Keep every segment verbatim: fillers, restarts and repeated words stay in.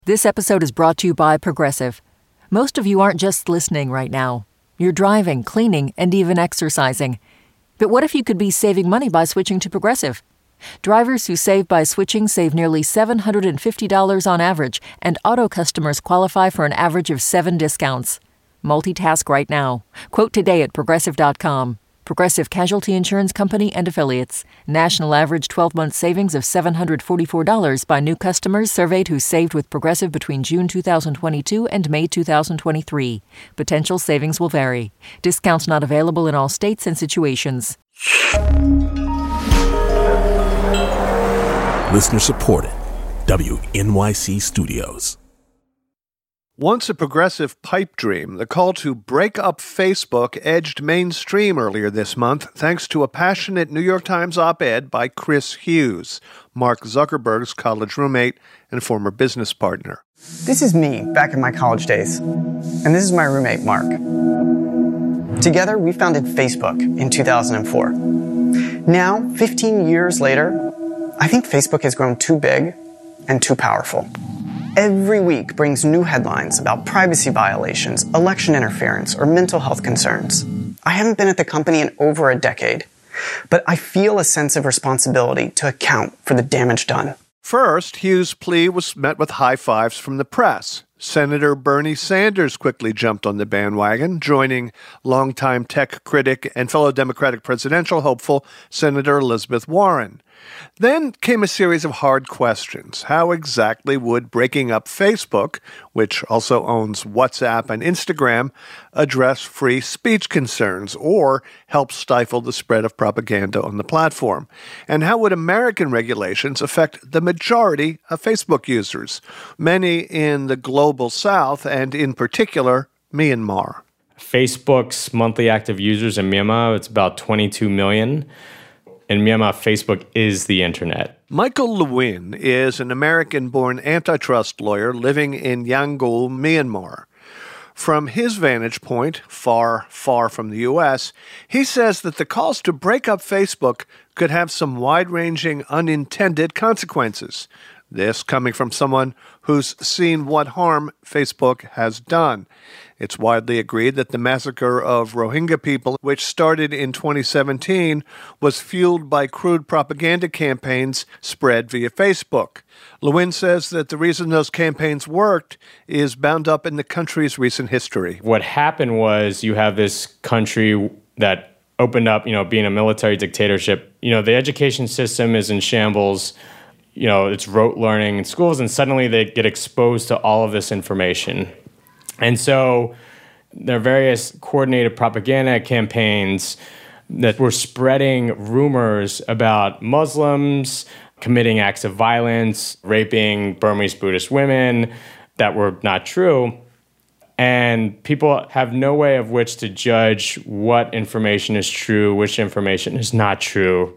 This episode is brought to you by Progressive. Most of you aren't just listening right now. You're driving, cleaning, and even exercising. But what if you could be saving money by switching to Progressive? Drivers who save by switching save nearly seven hundred fifty dollars on average, and auto customers qualify for an average of seven discounts. Multitask right now. Quote today at Progressive dot com. Progressive Casualty Insurance Company and Affiliates. National average twelve-month savings of seven hundred forty-four dollars by new customers surveyed who saved with Progressive between June two thousand twenty-two and May two thousand twenty-three. Potential savings will vary. Discounts not available in all states and situations. Listener supported. W N Y C Studios. Once a progressive pipe dream, the call to break up Facebook edged mainstream earlier this month thanks to a passionate New York Times op-ed by Chris Hughes, Mark Zuckerberg's college roommate and former business partner. This is me back in my college days, and this is my roommate, Mark. Together, we founded Facebook in two thousand four. Now, fifteen years later, I think Facebook has grown too big and too powerful. Every week brings new headlines about privacy violations, election interference, or mental health concerns. I haven't been at the company in over a decade, but I feel a sense of responsibility to account for the damage done. First, Hughes' plea was met with high fives from the press. Senator Bernie Sanders quickly jumped on the bandwagon, joining longtime tech critic and fellow Democratic presidential hopeful Senator Elizabeth Warren. Then came a series of hard questions. How exactly would breaking up Facebook, which also owns WhatsApp and Instagram, address free speech concerns or help stifle the spread of propaganda on the platform? And how would American regulations affect the majority of Facebook users, many in the global South and, in particular, Myanmar? Facebook's monthly active users in Myanmar, it's about twenty-two million. In Myanmar, Facebook is the internet. Michael Lewin is an American-born antitrust lawyer living in Yangon, Myanmar. From his vantage point, far, far from the U S, he says that the calls to break up Facebook could have some wide-ranging unintended consequences. This coming from someone who's seen what harm Facebook has done. It's widely agreed that the massacre of Rohingya people, which started in twenty seventeen, was fueled by crude propaganda campaigns spread via Facebook. Lewin says that the reason those campaigns worked is bound up in the country's recent history. What happened was you have this country that opened up, you know, being a military dictatorship. You know, the education system is in shambles. You know, it's rote learning in schools, and suddenly they get exposed to all of this information. And so there are various coordinated propaganda campaigns that were spreading rumors about Muslims committing acts of violence, raping Burmese Buddhist women that were not true. And people have no way of which to judge what information is true, which information is not true.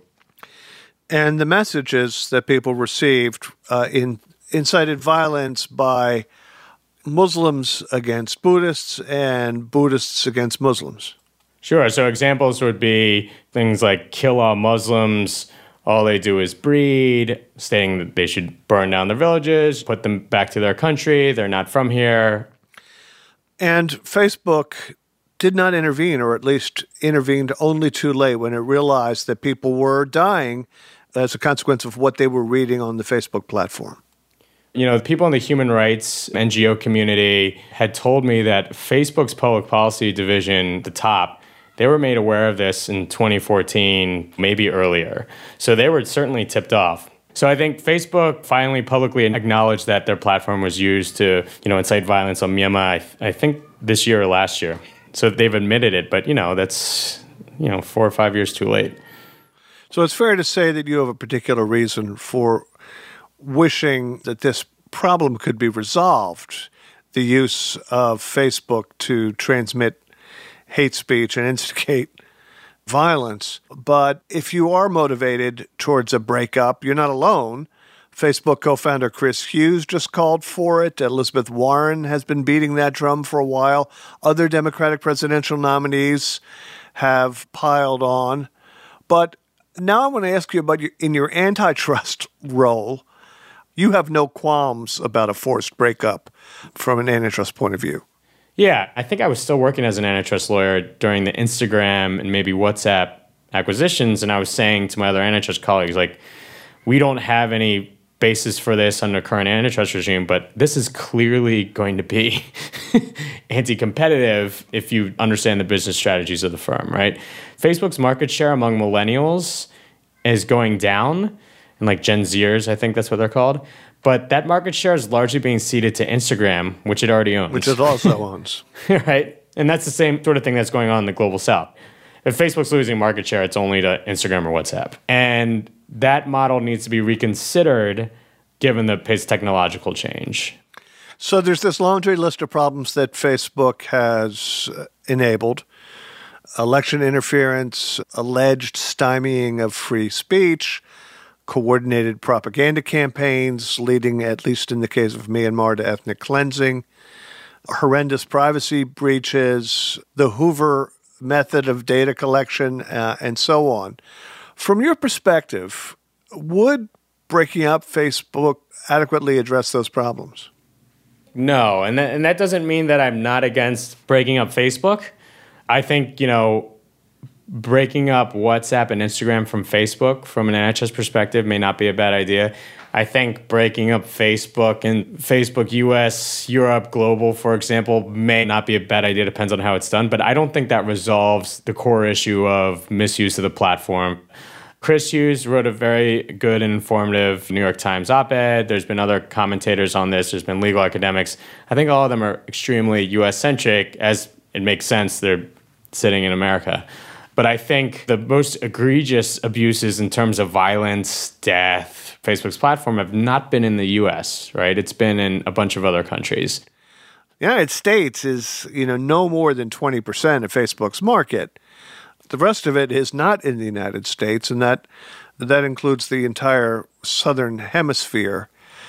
And the messages that people received uh, in, incited violence by Muslims against Buddhists and Buddhists against Muslims. Sure. So examples would be things like kill all Muslims, all they do is breed, stating that they should burn down their villages, put them back to their country, they're not from here. And Facebook did not intervene, or at least intervened only too late when it realized that people were dying as a consequence of what they were reading on the Facebook platform. You know, the people in the human rights N G O community had told me that Facebook's public policy division, the top, they were made aware of this in twenty fourteen, maybe earlier. So they were certainly tipped off. So I think Facebook finally publicly acknowledged that their platform was used to, you know, incite violence on Myanmar, I, th- I think this year or last year. So they've admitted it, but, you know, that's, you know, four or five years too late. So it's fair to say that you have a particular reason for wishing that this problem could be resolved, the use of Facebook to transmit hate speech and instigate violence. But if you are motivated towards a breakup, you're not alone. Facebook co-founder Chris Hughes just called for it. Elizabeth Warren has been beating that drum for a while. Other Democratic presidential nominees have piled on. But now I want to ask you about your, in your antitrust role, You have no qualms about a forced breakup from an antitrust point of view. Yeah, I think I was still working as an antitrust lawyer during the Instagram and maybe WhatsApp acquisitions, and I was saying to my other antitrust colleagues, like, we don't have any basis for this under current antitrust regime, but this is clearly going to be anti-competitive if you understand the business strategies of the firm, right? Facebook's market share among millennials is going down, and like Gen Zers, I think that's what they're called. But that market share is largely being ceded to Instagram, which it already owns. Which it also owns. Right? And that's the same sort of thing that's going on in the global south. If Facebook's losing market share, it's only to Instagram or WhatsApp. And that model needs to be reconsidered given the pace of technological change. So there's this laundry list of problems that Facebook has enabled. Election interference, alleged stymieing of free speech, coordinated propaganda campaigns leading, at least in the case of Myanmar, to ethnic cleansing, horrendous privacy breaches, the Hoover method of data collection, uh, and so on. From your perspective, would breaking up Facebook adequately address those problems? No, and that, and that doesn't mean that I'm not against breaking up Facebook. I think, you know, breaking up WhatsApp and Instagram from Facebook from an antitrust perspective may not be a bad idea. I think breaking up Facebook and Facebook U S, Europe, global, for example, may not be a bad idea. Depends on how it's done. But I don't think that resolves the core issue of misuse of the platform. Chris Hughes wrote a very good and informative New York Times op-ed. There's been other commentators on this. There's been legal academics. I think all of them are extremely U S-centric, as it makes sense. They're sitting in America. But I think the most egregious abuses in terms of violence, death, Facebook's platform have not been in the U S, right? It's been in a bunch of other countries. The United States is, you know, no more than twenty percent of Facebook's market. The rest of it is not in the United States, and that that includes the entire southern hemisphere,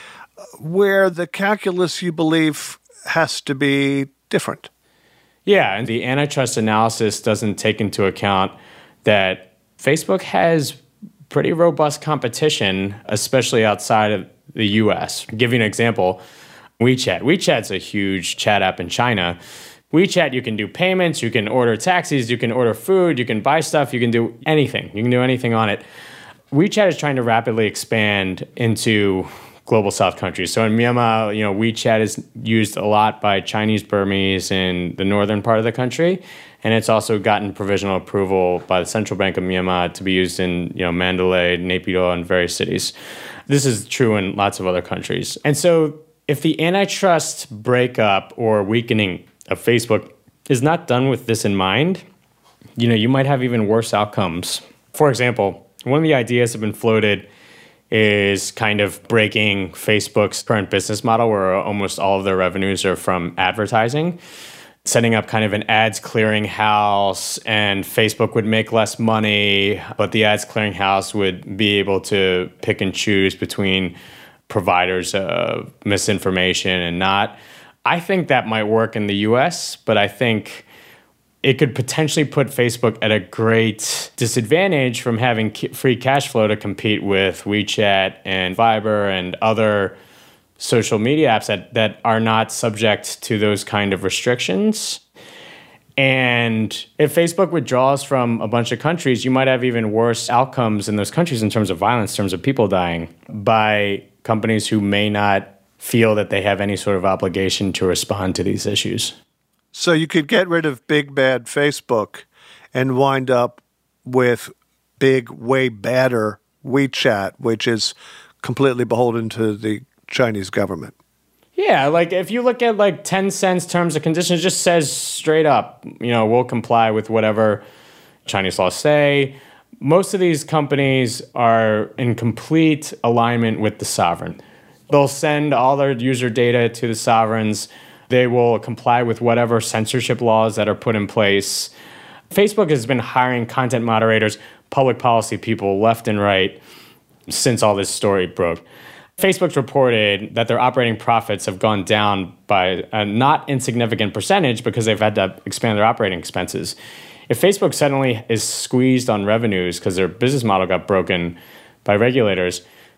where the calculus, you believe, has to be different. Yeah, and the antitrust analysis doesn't take into account that Facebook has pretty robust competition, especially outside of the U S. I'll give you an example, WeChat. WeChat's a huge chat app in China. WeChat, you can do payments, you can order taxis, you can order food, you can buy stuff, you can do anything. You can do anything on it. WeChat is trying to rapidly expand into global South countries. So in Myanmar, you know, WeChat is used a lot by Chinese Burmese in the northern part of the country, and it's also gotten provisional approval by the Central Bank of Myanmar to be used in, you know, Mandalay, Naypyidaw, and various cities. This is true in lots of other countries. And so if the antitrust breakup or weakening of Facebook is not done with this in mind, you know, you might have even worse outcomes. For example, one of the ideas that have been floated is kind of breaking Facebook's current business model where almost all of their revenues are from advertising, setting up kind of an ads clearinghouse, and Facebook would make less money, but the ads clearinghouse would be able to pick and choose between providers of misinformation and not. I think that might work in the U S, but I think it could potentially put Facebook at a great disadvantage from having free cash flow to compete with WeChat and Viber and other social media apps that, that are not subject to those kind of restrictions. And if Facebook withdraws from a bunch of countries, you might have even worse outcomes in those countries in terms of violence, in terms of people dying, by companies who may not feel that they have any sort of obligation to respond to these issues. So you could get rid of big, bad Facebook and wind up with big, way badder WeChat, which is completely beholden to the Chinese government. Yeah, like if you look at like Tencent's terms and conditions, it just says straight up, you know, we'll comply with whatever Chinese laws say. Most of these companies are in complete alignment with the sovereign. They'll send all their user data to the sovereigns. They will comply with whatever censorship laws that are put in place. Facebook has been hiring content moderators, public policy people left and right since all this story broke. Facebook's reported that their operating profits have gone down by a not insignificant percentage because they've had to expand their operating expenses. If Facebook suddenly is squeezed on revenues because their business model got broken by regulators,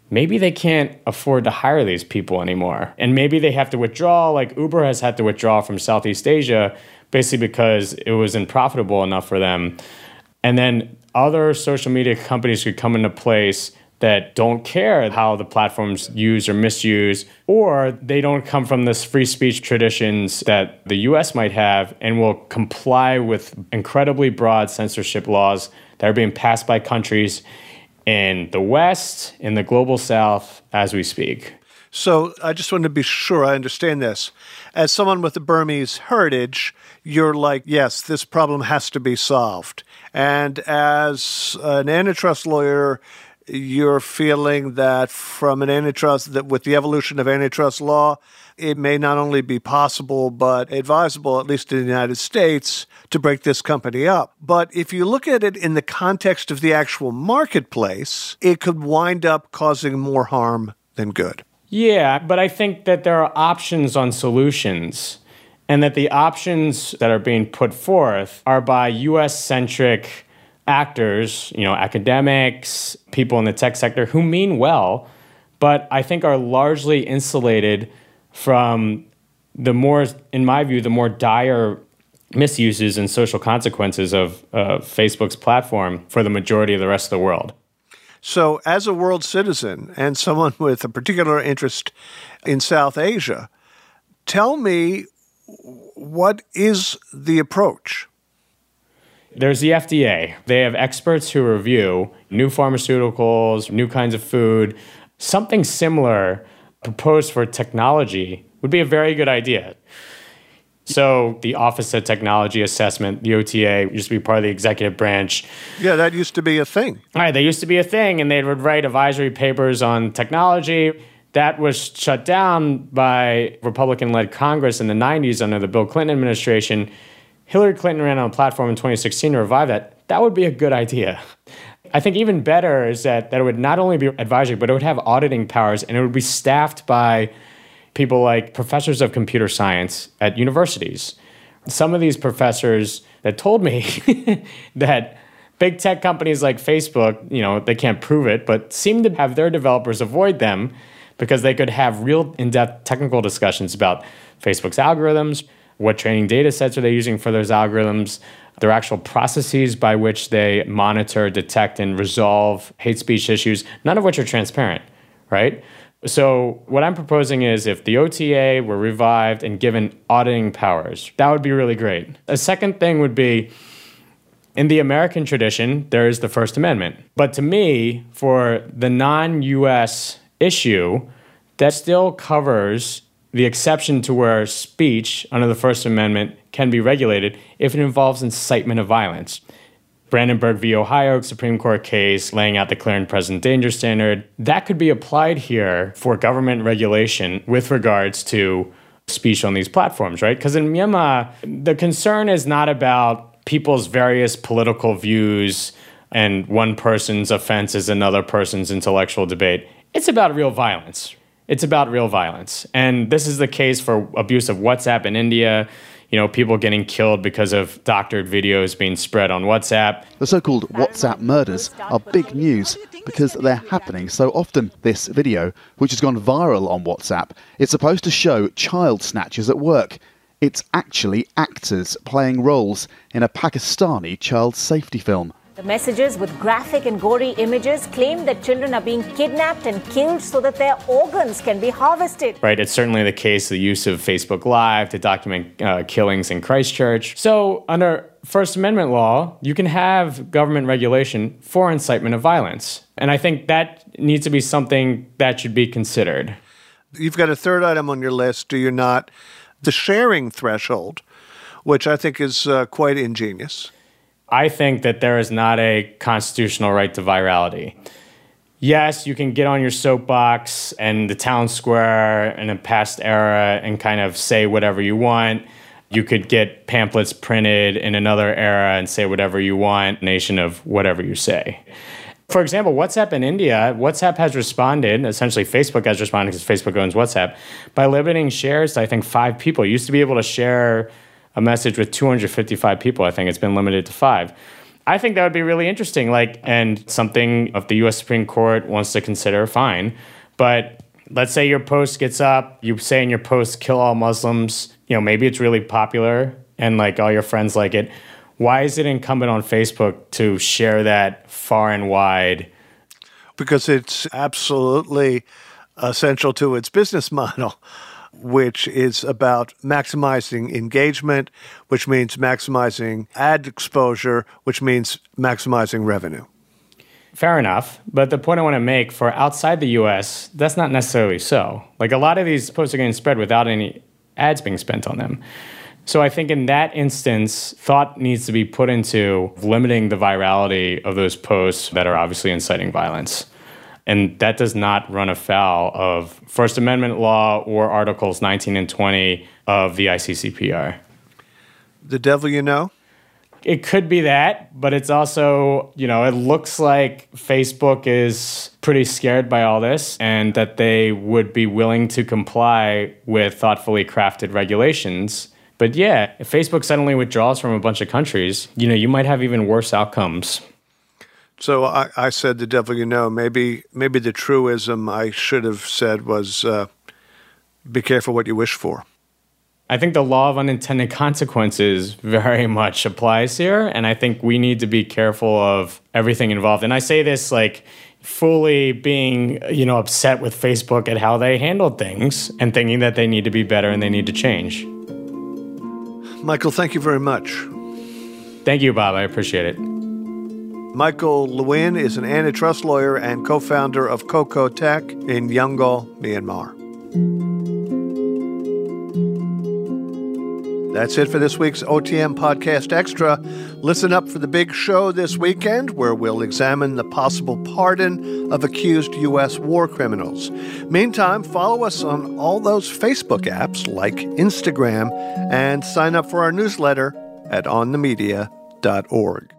maybe they can't afford to hire these people anymore. And maybe they have to withdraw, like Uber has had to withdraw from Southeast Asia, basically because it wasn't profitable enough for them. And then other social media companies could come into place that don't care how the platforms use or misuse, or they don't come from this free speech traditions that the U S might have and will comply with incredibly broad censorship laws that are being passed by countries in the West, in the global South, as we speak. So I just want to be sure I understand this. As someone with a Burmese heritage, you're like, yes, this problem has to be solved. And as an antitrust lawyer, you're feeling that from an antitrust, that with the evolution of antitrust law, it may not only be possible, but advisable, at least in the United States, to break this company up. But if you look at it in the context of the actual marketplace, it could wind up causing more harm than good. Yeah, but I think that there are options on solutions, and that the options that are being put forth are by U S-centric actors, you know, academics, people in the tech sector who mean well, but I think are largely insulated from the more, in my view, the more dire misuses and social consequences of uh, Facebook's platform for the majority of the rest of the world. So as a world citizen and someone with a particular interest in South Asia, tell me, what is the approach? There's the F D A. They have experts who review new pharmaceuticals, new kinds of food. Something similar proposed for technology would be a very good idea. So the Office of Technology Assessment, the O T A, used to be part of the executive branch. Yeah, that used to be a thing. All right, they used to be a thing, and they would write advisory papers on technology. That was shut down by Republican-led Congress in the nineties under the Bill Clinton administration. Hillary Clinton ran on a platform in twenty sixteen to revive that. That would be a good idea. I think even better is that, that it would not only be advisory, but it would have auditing powers, and it would be staffed by people like professors of computer science at universities. Some of these professors that told me that big tech companies like Facebook, you know, they can't prove it, but seem to have their developers avoid them because they could have real in-depth technical discussions about Facebook's algorithms, what training data sets are they using for those algorithms, their actual processes by which they monitor, detect, and resolve hate speech issues, none of which are transparent, right? So what I'm proposing is if the O T A were revived and given auditing powers, that would be really great. A second thing would be, in the American tradition, there is the First Amendment. But to me, for the non-U S issue, that still covers the exception to where speech under the First Amendment can be regulated if it involves incitement of violence. Brandenburg v. Ohio Supreme Court case laying out the clear and present danger standard, that could be applied here for government regulation with regards to speech on these platforms, right? Because in Myanmar, the concern is not about people's various political views and one person's offense is another person's intellectual debate. It's about real violence. It's about real violence. And this is the case for abuse of WhatsApp in India, you know, people getting killed because of doctored videos being spread on WhatsApp. The so-called WhatsApp murders are big news because they're happening so often. This video, which has gone viral on WhatsApp, is supposed to show child snatchers at work. It's actually actors playing roles in a Pakistani child safety film. The messages with graphic and gory images claim that children are being kidnapped and killed so that their organs can be harvested. Right, it's certainly the case, the use of Facebook Live to document uh, killings in Christchurch. So under First Amendment law, you can have government regulation for incitement of violence. And I think that needs to be something that should be considered. You've got a third item on your list, do you not? The sharing threshold, which I think is uh, quite ingenious. I think that there is not a constitutional right to virality. Yes, you can get on your soapbox and the town square in a past era and kind of say whatever you want. You could get pamphlets printed in another era and say whatever you want, nation of whatever you say. For example, WhatsApp in India, WhatsApp has responded, essentially Facebook has responded because Facebook owns WhatsApp, by limiting shares to, I think, five people. You used to be able to share a message with two hundred fifty-five people. I think it's been limited to five. I think that would be really interesting, like, and something if the U S Supreme Court wants to consider, fine. But let's say your post gets up, you say in your post, kill all Muslims, you know, maybe it's really popular and like all your friends like it. Why is it incumbent on Facebook to share that far and wide? Because it's absolutely essential to its business model, which is about maximizing engagement, which means maximizing ad exposure, which means maximizing revenue. Fair enough. But the point I want to make for outside the U S, that's not necessarily so. Like a lot of these posts are getting spread without any ads being spent on them. So I think in that instance, thought needs to be put into limiting the virality of those posts that are obviously inciting violence. And that does not run afoul of First Amendment law or Articles nineteen and twenty of the I C C P R. The devil you know? It could be that, but it's also, you know, it looks like Facebook is pretty scared by all this and that they would be willing to comply with thoughtfully crafted regulations. But yeah, if Facebook suddenly withdraws from a bunch of countries, you know, you might have even worse outcomes. So I, I said the devil you know. Maybe maybe the truism I should have said was uh, be careful what you wish for. I think the law of unintended consequences very much applies here, and I think we need to be careful of everything involved. And I say this like fully being, you know, upset with Facebook at how they handled things and thinking that they need to be better and they need to change. Michael, thank you very much. Thank you, Bob. I appreciate it. Michael Lewin is an antitrust lawyer and co-founder of Coco Tech in Yangon, Myanmar. That's it for this week's O T M Podcast Extra. Listen up for the big show this weekend where we'll examine the possible pardon of accused U S war criminals. Meantime, follow us on all those Facebook apps like Instagram and sign up for our newsletter at on the media dot org.